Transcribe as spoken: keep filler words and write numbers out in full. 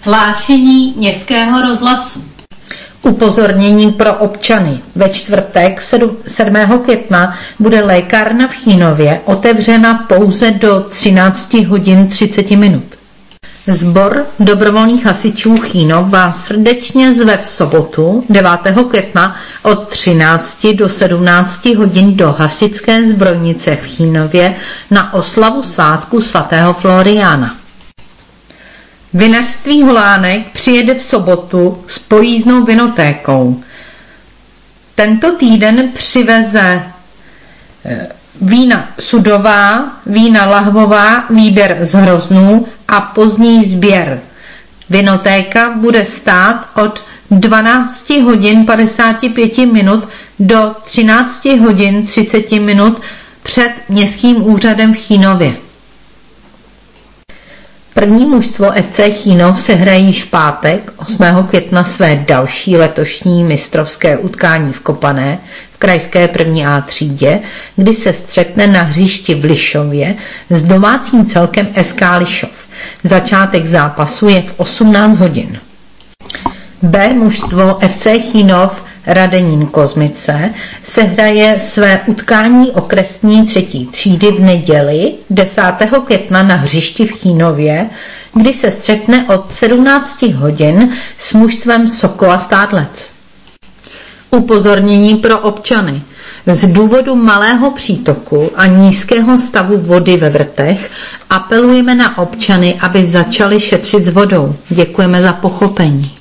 Hlášení Městského rozhlasu. Upozornění pro občany. Ve čtvrtek sedmého května bude lékárna v Chýnově otevřena pouze do třinácti hodin třicet minut. Sbor dobrovolných hasičů Chýnov vás srdečně zve v sobotu devátého května od třinácti do sedmnácti hodin do hasičské zbrojnice v Chýnově na oslavu svátku svatého Floriána. Vinařství Holánek přijede v sobotu s pojízdnou vinotékou. Tento týden přiveze vína sudová, vína lahvová, výběr z hroznů a pozdní sběr. Vinotéka bude stát od dvanácti hodin padesáti pěti minut do třinácti hodin třiceti minut před Městským úřadem v Chýnově. První mužstvo F C Chýnov se hrají již v pátek osmého května své další letošní mistrovské utkání v Kopané v krajské první A třídě, kdy se střetne na hřišti v Lišově s domácím celkem S K Lišov. Začátek zápasu je v osmnáct hodin. B mužstvo F C Chýnov Radenín Kozmice se hraje své utkání okresní třetí třídy v neděli desátého května na hřišti v Chýnově, kdy se střetne od sedmnácti hodin s mužstvem Sokola Stádlec. Upozornění pro občany. Z důvodu malého přítoku a nízkého stavu vody ve vrtech apelujeme na občany, aby začali šetřit s vodou. Děkujeme za pochopení.